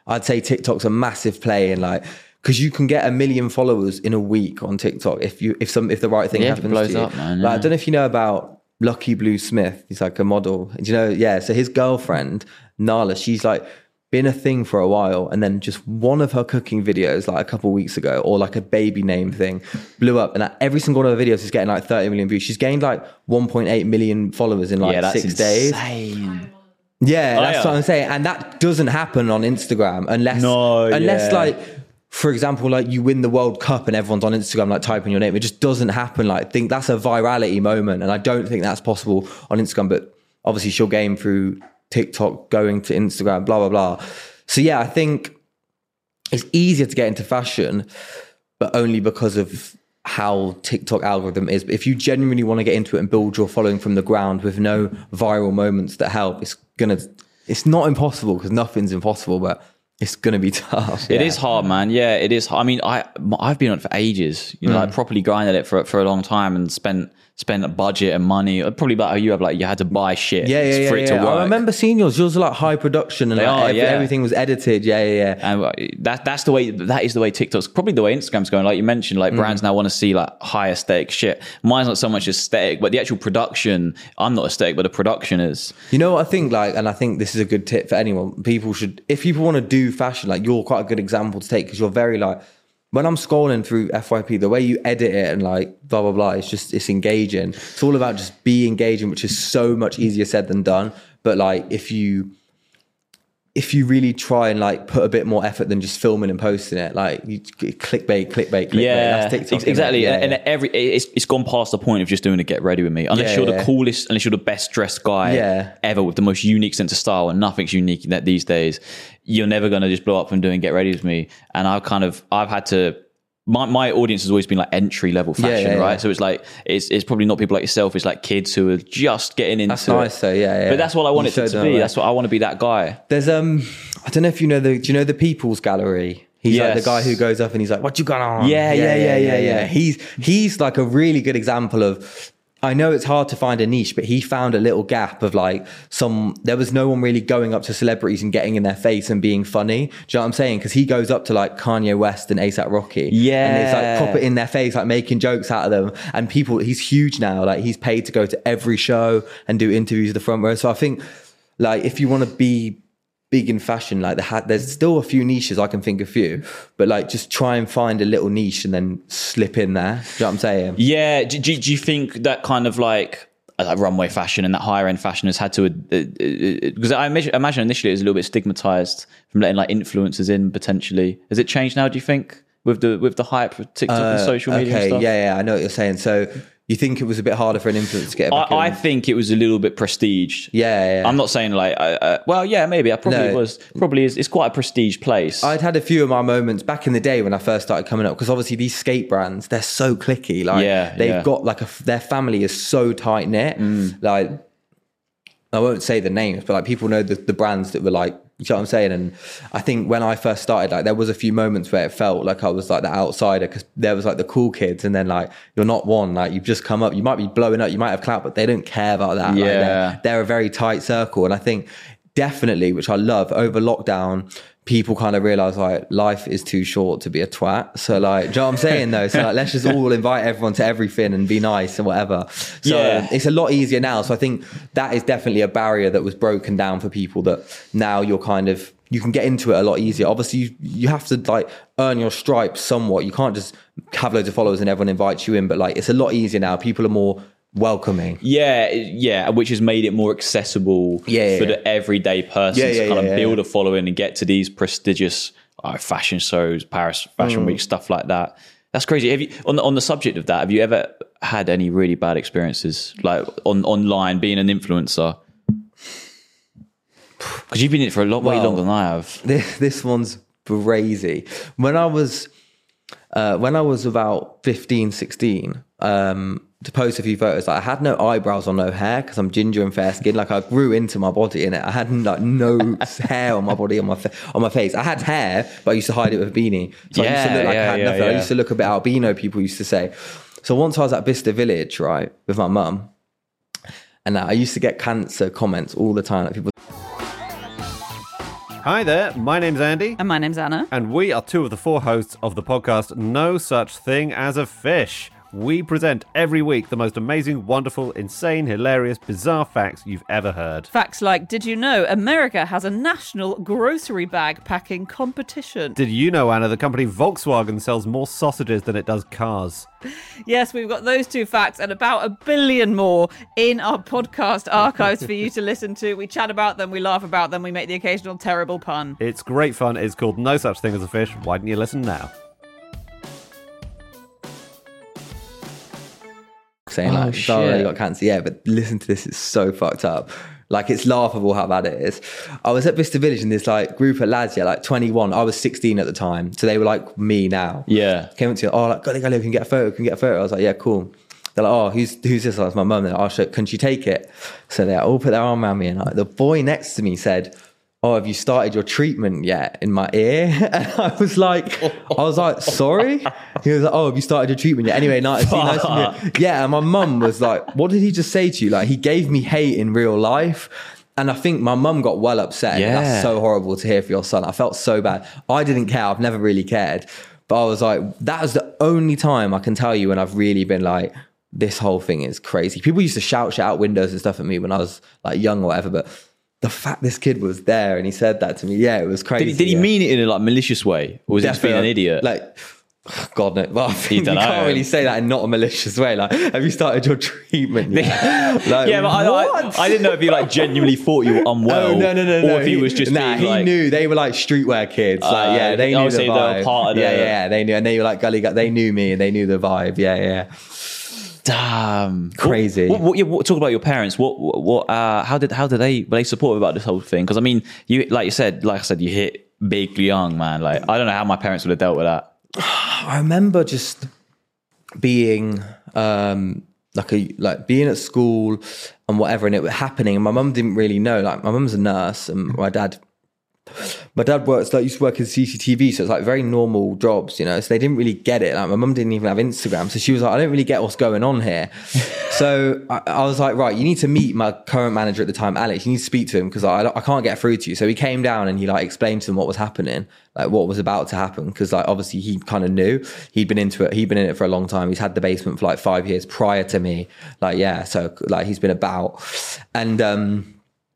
I'd say TikTok's a massive play, and like, because you can get 1 million followers in a week on TikTok if the right thing happens blows to you. up, man, Like, I don't know if you know about Lucky Blue Smith. He's like a model. Do you know? Yeah. So his girlfriend Nala, she's like been a thing for a while, and then just one of her cooking videos like a couple of weeks ago, or like a baby name thing, blew up, and every single one of her videos is getting like 30 million views. She's gained like 1.8 million followers in like 6 days. Yeah, that's what I'm saying. And that doesn't happen on Instagram unless like, for example, like you win the World Cup and everyone's on Instagram like typing your name. It just doesn't happen. Like, I think that's a virality moment, and I don't think that's possible on Instagram. But obviously she'll gain through TikTok, going to Instagram, blah, blah, blah. So yeah, I think it's easier to get into fashion, but only because of how TikTok algorithm is. But if you genuinely want to get into it and build your following from the ground with no viral moments that help, it's not impossible, because nothing's impossible, but it's going to be tough. It is hard, man. Yeah, it is. I mean, I've been on it for ages, you know, like properly grinded it for a long time, and spent a budget and money, probably about how you have, like, you had to buy shit for it to work. I remember seeing yours are like high production, and everything was edited. And that is the way TikTok's, probably the way Instagram's going. Like you mentioned, like brands now want to see like high aesthetic shit. Mine's not so much aesthetic, but the actual production, I'm not aesthetic, but the production is. You know what I think, like, and I think this is a good tip for anyone. People should, if people want to do fashion, like, you're quite a good example to take, because you're very like, when I'm scrolling through FYP, the way you edit it and like blah, blah, blah, it's engaging. It's all about just be engaging, which is so much easier said than done. But like, if you really try and like put a bit more effort than just filming and posting it, like you clickbait. Yeah, that's TikTok, exactly. And it's gone past the point of just doing a get ready with me. Unless you're the coolest, unless you're the best dressed guy ever with the most unique sense of style, and nothing's unique these days, you're never going to just blow up from doing get ready with me. And I've had to. My audience has always been like entry level fashion, right? So it's like it's probably not people like yourself. It's like kids who are just getting into. That's nice, though. Yeah. But that's what I want it to be. That's what I want to be. That guy. There's I don't know if you know do you know the People's Gallery? He's like the guy who goes up and he's like, "What you got on?" Yeah. He's like a really good example of. I know it's hard to find a niche, but he found a little gap of like there was no one really going up to celebrities and getting in their face and being funny. Do you know what I'm saying? Because he goes up to like Kanye West and A$AP Rocky. Yeah. And it's like pop it in their face, like making jokes out of them. And people, he's huge now. Like, he's paid to go to every show and do interviews at the front row. So I think, like, if you want to be big in fashion, like there's still a few niches, I can think of a few, but like just try and find a little niche and then slip in there. Do you know what I'm saying? Yeah. Do you think that kind of like runway fashion and that higher end fashion has had to, because I imagine initially it was a little bit stigmatized from letting like influencers in potentially. Has it changed now, do you think, with the hype of TikTok and social media and stuff? Yeah, I know what you're saying. So you think it was a bit harder for an influencer to get I think it was a little bit prestiged. Yeah. I'm not saying like, well, yeah, maybe. I probably was. Probably is. It's quite a prestige place. I'd had a few of my moments back in the day when I first started coming up, because obviously these skate brands, they're so cliquey. Like, they've got like their family is so tight knit. Like, I won't say the names, but like people know the brands that were like, you know what I'm saying? And I think when I first started, like there was a few moments where it felt like I was like the outsider, because there was like the cool kids, and then like you're not one, like you've just come up, you might be blowing up, you might have clout, but they don't care about that. Yeah. Like they're a very tight circle. And I think definitely, which I love, over lockdown, people kind of realize like life is too short to be a twat. So like, do you know what I'm saying though? So like, let's just all invite everyone to everything and be nice and whatever. So it's a lot easier now. So I think that is definitely a barrier that was broken down for people, that now you can get into it a lot easier. Obviously you have to like earn your stripes somewhat. You can't just have loads of followers and everyone invites you in, but like it's a lot easier now. People are more welcoming, which has made it more accessible for the everyday person to kind of build a following and get to these prestigious fashion shows, Paris Fashion Week, stuff like that. That's crazy. Have you, on the subject of that, have you ever had any really bad experiences like online being an influencer? Because you've been in it for way longer than I have. This one's crazy. When I was about 15, 16, to post a few photos, like I had no eyebrows or no hair, because I'm ginger and fair skinned. Like I grew into my body in it. I had like no hair on my body, on my face. I had hair, but I used to hide it with a beanie. So I used to look like I had nothing. I used to look a bit albino, people used to say. So once I was at Bicester Village, right, with my mum, and I used to get cancer comments all the time. Like people. Hi there, my name's Andy. And my name's Anna. And we are two of the four hosts of the podcast No Such Thing as a Fish. We present every week the most amazing, wonderful, insane, hilarious, bizarre facts you've ever heard. Facts like, did you know America has a national grocery bag packing competition? Did you know, Anna, the company Volkswagen sells more sausages than it does cars? Yes, we've got those two facts and about 1 billion more in our podcast archives for you to listen to. We chat about them, we laugh about them, we make the occasional terrible pun. It's great fun. It's called No Such Thing as a Fish. Why don't you listen now? Saying like, shit. I already got cancer. Yeah, but listen to this, it's so fucked up. Like, it's laughable how bad it is. I was at Vista Village and this like group of lads, yeah, like 21. I was 16 at the time, so they were like me now. Yeah. Came up to me, oh, like, golly, can get a photo? I was like, yeah, cool. They're like, oh, who's this? I was my mum. They're like, oh, can she take it? So they all put their arm around me, and like, the boy next to me said, oh, have you started your treatment yet? In my ear. And I was like, sorry? He was like, oh, have you started your treatment yet? Anyway, nice to meet you. Yeah, and my mum was like, what did he just say to you? Like, he gave me hate in real life. And I think my mum got well upset. Yeah. That's so horrible to hear for your son. I felt so bad. I didn't care. I've never really cared. But I was like, that was the only time I can tell you when I've really been like, this whole thing is crazy. People used to shout out windows and stuff at me when I was like young or whatever, but the fact this kid was there and he said that to me, yeah, it was crazy. Did he mean it in a like malicious way, or was he just being an idiot? Like, God no, well, I think you can't really say that in not a malicious way. Like, have you started your treatment yet? Like, yeah, but I didn't know if he like genuinely thought you were unwell. Oh, no. Or if he was just being he like, knew they were like streetwear kids. Like, yeah, they knew the they vibe. were part of the... Yeah, they knew, and they were like gully. They knew me, and they knew the vibe. Yeah. Damn, crazy. What talk about your parents. How did they were they supportive about this whole thing? Because I mean, like I said, you hit big young, man. Like, I don't know how my parents would have dealt with that. I remember just being being at school and whatever, and it was happening, and my mum didn't really know. Like, my mum's a nurse, and my dad works used to work in CCTV, so it's like very normal jobs, you know. So they didn't really get it. Like, my mum didn't even have Instagram, so she was like, I don't really get what's going on here. So I was like, right, you need to meet my current manager at the time, Alex. You need to speak to him because I can't get through to you. So he came down and he like explained to them what was happening, like what was about to happen, because like obviously he kind of knew. He'd been into it. He'd been in it for a long time. He's had the basement for like 5 years prior to me. Like, yeah, so like he's been about, and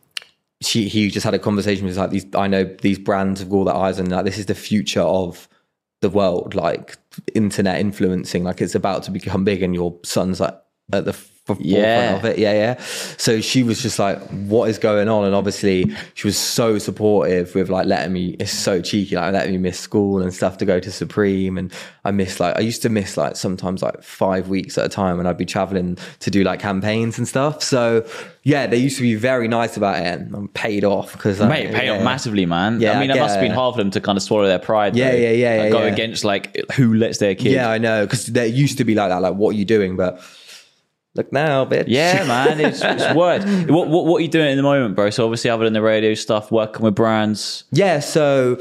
he just had a conversation with like I know these brands have all their eyes on, like, this is the future of the world, like internet influencing, like it's about to become big, and your son's like at the forefront of it. Yeah. So she was just like, what is going on? And obviously she was so supportive with like letting me, it's so cheeky, like letting me miss school and stuff to go to Supreme. And I used to miss like sometimes like 5 weeks at a time when I'd be traveling to do like campaigns and stuff. So yeah, they used to be very nice about it, and I'm paid off because mate, paid off massively, man. Yeah, I mean, it must have been hard for them to kind of swallow their pride. Yeah. Go against like who lets their kids. Yeah, I know, because there used to be like that, like, what are you doing? But look now, bitch. Yeah, man, it's word. What are you doing in the moment, bro? So obviously, other than the radio stuff, working with brands. Yeah, so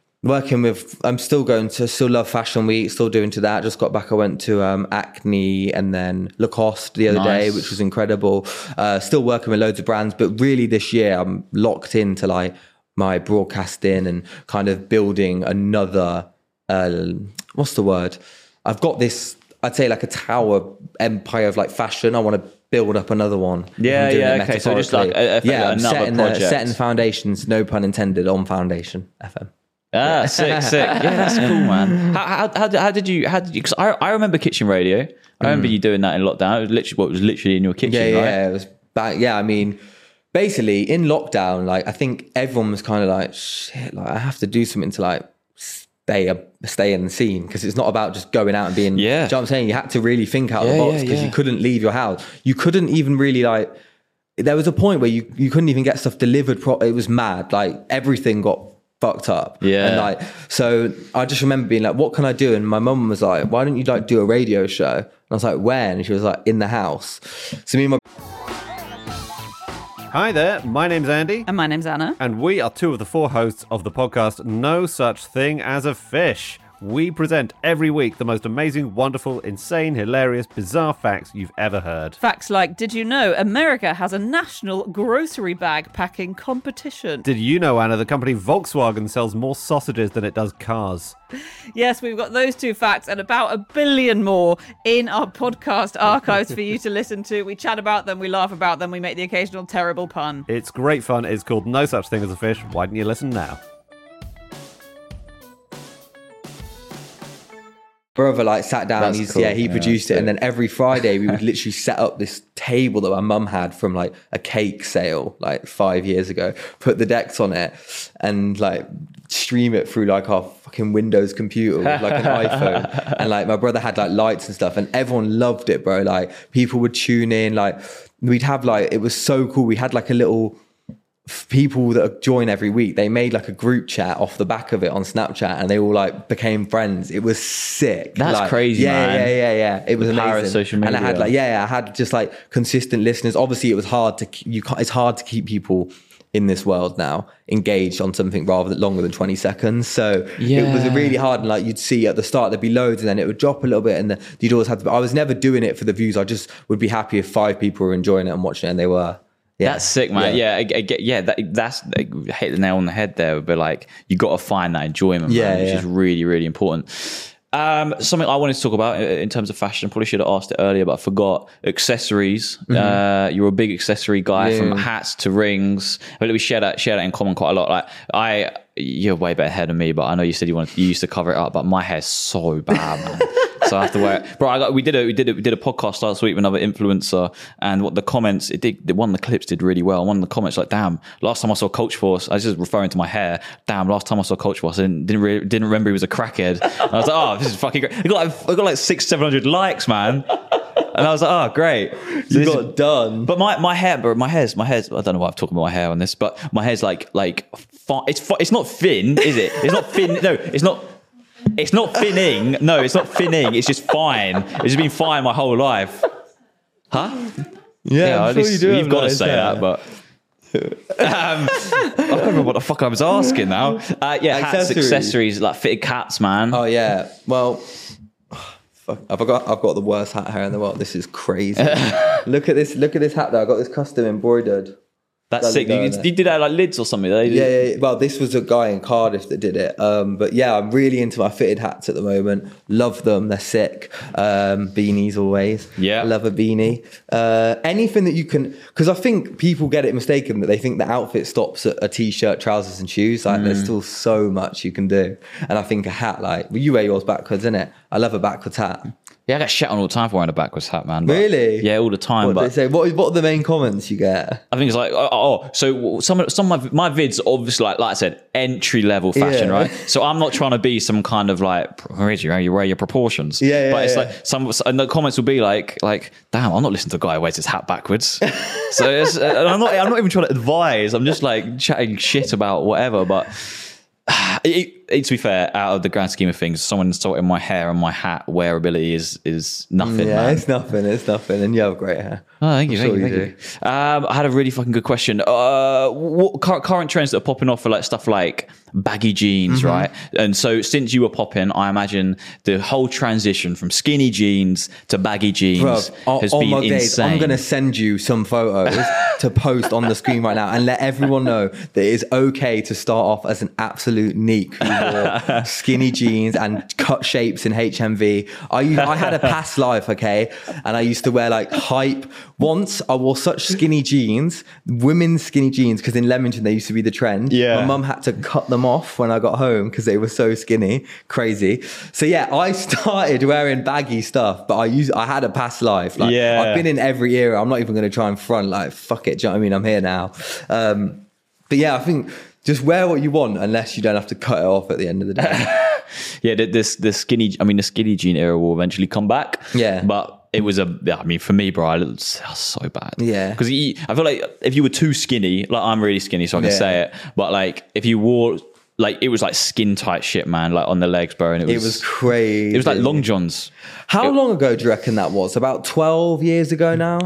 I'm still love Fashion Week, still doing to that. Just got back. I went to Acne and then Lacoste the other day, which was incredible. Still working with loads of brands, but really this year I'm locked into like my broadcasting and kind of building another. What's the word? I've got this, I'd say like a tower empire of like fashion. I want to build up another one. Yeah. Okay, so just like I'm another project. Setting the foundations, no pun intended, on Foundation FM. Ah, sick. Yeah, that's cool, man. How did you? Because I remember kitchen radio. I remember you doing that in lockdown. It was literally in your kitchen, right? Yeah, it was back. Yeah, I mean, basically in lockdown, like I think everyone was kind of like, shit, like I have to do something to like stay in the scene, because it's not about just going out and being. Yeah. Do you know what I'm saying? You had to really think out of the box, because you couldn't leave your house. You couldn't even really like. There was a point where you couldn't even get stuff delivered. It was mad. Like everything got fucked up. Yeah. And like, so I just remember being like, what can I do? And my mum was like, why don't you like do a radio show? And I was like, where? And she was like, in the house. So me and my... Hi there, my name's Andy. And my name's Anna. And we are two of the four hosts of the podcast No Such Thing as a Fish. We present every week the most amazing, wonderful, insane, hilarious, bizarre facts you've ever heard. Facts like, did you know America has a national grocery bag packing competition? Did you know, Anna, the company Volkswagen sells more sausages than it does cars? Yes, we've got those two facts and about 1 billion more in our podcast archives for you to listen to. We chat about them, we laugh about them, we make the occasional terrible pun. It's great fun. It's called No Such Thing as a Fish. Why don't you listen now? Brother like sat down. That's cool. He produced it, and then every Friday we would literally set up this table that my mum had from like a cake sale like 5 years ago. Put the decks on it and like stream it through like our fucking Windows computer with like an iPhone. And like my brother had like lights and stuff, and everyone loved it, bro. Like people would tune in. Like we'd have like, it was so cool. We had like a little people that join every week. They made like a group chat off the back of it on Snapchat, and they all like became friends. It was sick. That's like, crazy, man. Yeah. It was The power of amazing. social media. And I had like, I had just like consistent listeners. Obviously, it was hard to it's hard to keep people in this world now engaged on something rather than longer than 20 seconds. So it was really hard. And like you'd see at the start there'd be loads, and then it would drop a little bit, and you'd always have to. I was never doing it for the views. I just would be happy if 5 people were enjoying it and watching it, and they were. Yeah. That's sick, man. That's hit the nail on the head there. But like, you got to find that enjoyment, man, which is really, really important. Something I wanted to talk about in terms of fashion, probably should have asked it earlier, but I forgot. Accessories. You're a big accessory guy, from hats to rings. But we share that in common quite a lot. Like you're way better hair than me, but I know you said you used to cover it up, but my hair's so bad, man. So I have to wear it. Bro, we did a podcast last week with another influencer, and what the comments, one of the clips did really well. One of the comments like, damn, last time I saw Coach Force, I was just referring to my hair. Damn, last time I saw Coach Force, I didn't remember he was a crackhead. And I was like, oh, this is fucking great. I got like 600-700 likes, man. And I was like, oh, great. So you got done. But my hair, I don't know why I'm talking about my hair on this, but my hair's like it's not thin, is it? It's not thin. No, it's not. It's not thinning. No, it's not thinning. It's just fine. It's just been fine my whole life. Huh? Yeah, I'm at sure least you do. You've got to say that, but I don't remember what the fuck I was asking now. Hats, accessories, like fitted caps, man. Oh yeah. Well, fuck. I've got the worst hat hair in the world. This is crazy. Look at this hat though. I got this custom embroidered. That's sick. You did that like lids or something? Yeah. Well, this was a guy in Cardiff that did it. But yeah, I'm really into my fitted hats at the moment. Love them. They're sick. Beanies always. Yeah. I love a beanie. Anything that you can, because I think people get it mistaken that they think the outfit stops at a t-shirt, trousers and shoes. Like there's still so much you can do. And I think a hat, like, well, you wear yours backwards, innit? I love a backwards hat. Yeah, I get shit on all the time for wearing a backwards hat, man. Really? Yeah, all the time. What they say? What are the main comments you get? I think it's like, so some of my vids are obviously like I said, entry level fashion, right? So I'm not trying to be some kind of like, you wear your proportions. But it's like and the comments will be like, damn, I'm not listening to a guy who wears his hat backwards. So I'm not even trying to advise. I'm just like chatting shit about whatever, but. To be fair, out of the grand scheme of things, someone insulting my hair and my hat wearability is nothing. Yeah, man. it's nothing, and you have great hair. Oh, thank you. I had a really fucking good question. What current trends that are popping off for like stuff like baggy jeans, right? And so since you were popping, I imagine the whole transition from skinny jeans to baggy jeans has been insane. I'm going to send you some photos to post on the screen right now and let everyone know that it is okay to start off as an absolute neek who wore skinny jeans and cut shapes in HMV. I had a past life, okay? And I used to wear like hype. Once I wore such skinny jeans, women's skinny jeans, because in Leamington they used to be the trend. My mum had to cut them off when I got home because they were so skinny. Crazy. So yeah, I started wearing baggy stuff, but I had a past life. Like, I've been in every era. I'm not even going to try and front like, fuck it. Do you know what I mean? I'm here now. But yeah, I think just wear what you want unless you don't have to cut it off at the end of the day. Yeah, the skinny jean era will eventually come back. Yeah. But it was for me, bro, I looked so bad. Yeah. Because I feel like if you were too skinny, like I'm really skinny, so I can say it. But like if you wore, like it was like skin tight shit, man, like on the legs, bro. And it was crazy. It was like long johns. How long ago do you reckon that was? About 12 years ago now?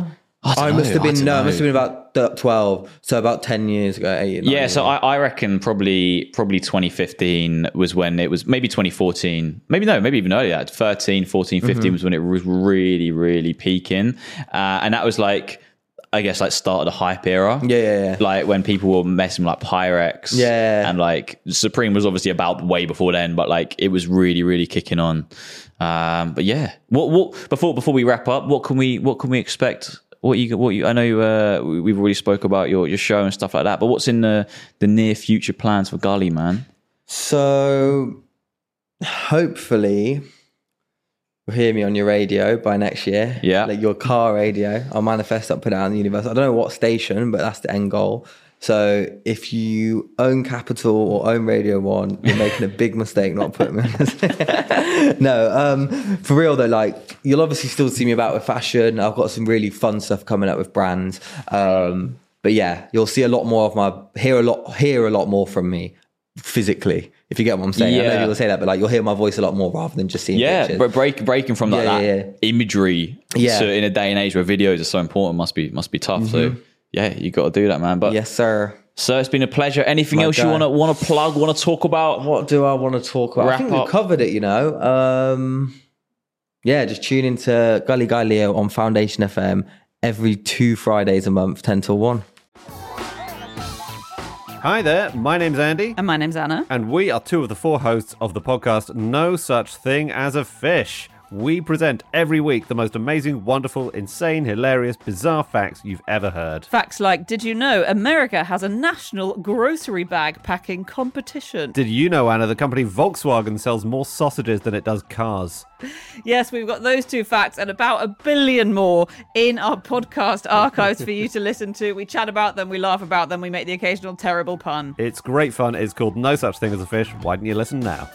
I must have been about 12, so about 10 years ago, 8 Yeah, so I reckon probably 2015 was when it was, maybe 2014, maybe even earlier, 13, 14, 15 was when it was really, really peaking. And that was like, I guess like start of the hype era. Yeah. Like when people were messing with like Pyrex. Yeah. And like Supreme was obviously about way before then, but like it was really, really kicking on. But yeah, what before we wrap up, what can we expect? What you? I know we've already spoke about your show and stuff like that, but what's in the near future plans for Gully, man? So hopefully you'll hear me on your radio by next year. Yeah, like your car radio. I'll manifest that, put it out in the universe. I don't know what station, but that's the end goal. So if you own Capital or own Radio 1, you're making a big mistake not putting me on this. No, for real though, like you'll obviously still see me about with fashion. I've got some really fun stuff coming up with brands. But yeah, you'll see a lot more of hear a lot more from me physically, if you get what I'm saying. I know people say that, but like you'll hear my voice a lot more rather than just seeing pictures. But breaking from like that imagery to in a day and age where videos are so important must be tough. So yeah, you got to do that, man. But yes, sir. So it's been a pleasure. Anything else you want to plug? Want to talk about? What do I want to talk about? I think we covered it. Yeah, just tune into Gully Guy Leo on Foundation FM every 2 Fridays a month, 10 till 1. Hi there, my name's Andy. And my name's Anna. And we are 2 of the 4 hosts of the podcast No Such Thing as a Fish. We present every week the most amazing, wonderful, insane, hilarious, bizarre facts you've ever heard. Facts like, did you know America has a national grocery bag packing competition? Did you know, Anna, the company Volkswagen sells more sausages than it does cars? Yes, we've got those 2 facts and about 1 billion more in our podcast archives for you to listen to. We chat about them, we laugh about them, we make the occasional terrible pun. It's great fun. It's called No Such Thing as a Fish. Why don't you listen now?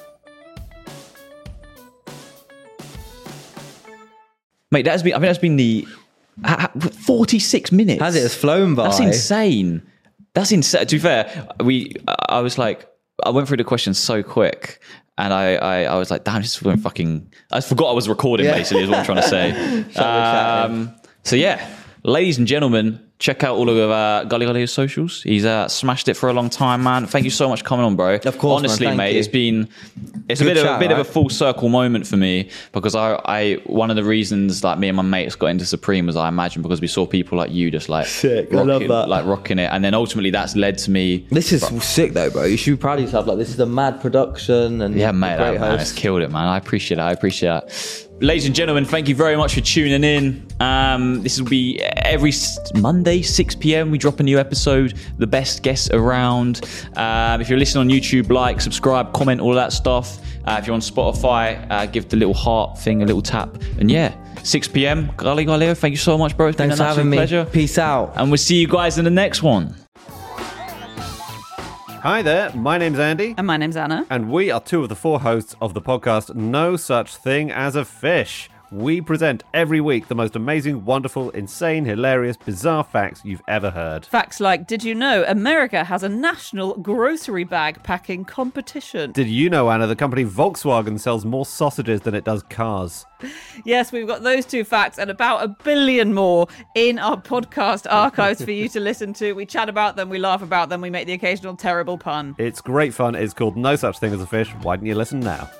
Mate, I think that's been the 46 minutes. Has it? It's flown by. That's insane. To be fair, I was like, I went through the questions so quick, and I was like, damn, this is fucking. I forgot I was recording. Basically, is what I'm trying to say. So yeah, ladies and gentlemen, check out all of Gully Gully's socials. He's smashed it for a long time, man. Thank you so much for coming on, bro. Of course, honestly, man, mate, it's a bit of a full circle moment for me, because I one of the reasons like me and my mates got into Supreme was, I imagine, because we saw people like you just like sick. I love that, like rocking it, and then ultimately that's led to me. This is sick though, bro. You should be proud of yourself. Like, this is a mad production, and yeah, mate, man, it's killed it, man. I appreciate that. Ladies and gentlemen, thank you very much for tuning in. This will be every Monday, 6 p.m. We drop a new episode, the best guests around. If you're listening on YouTube, like, subscribe, comment, all of that stuff. If you're on Spotify, give the little heart thing a little tap. And yeah, 6 p.m. Gully Galileo, thank you so much, bro. It's been an absolute pleasure. Peace out. And we'll see you guys in the next one. Hi there, my name's Andy. And my name's Anna. And we are 2 of the 4 hosts of the podcast No Such Thing as a Fish. We present every week the most amazing, wonderful, insane, hilarious, bizarre facts you've ever heard. Facts like, did you know America has a national grocery bag packing competition? Did you know, Anna, the company Volkswagen sells more sausages than it does cars? Yes, we've got those 2 facts and about 1 billion more in our podcast archives for you to listen to. We chat about them, we laugh about them, we make the occasional terrible pun. It's great fun. It's called No Such Thing as a Fish. Why don't you listen now?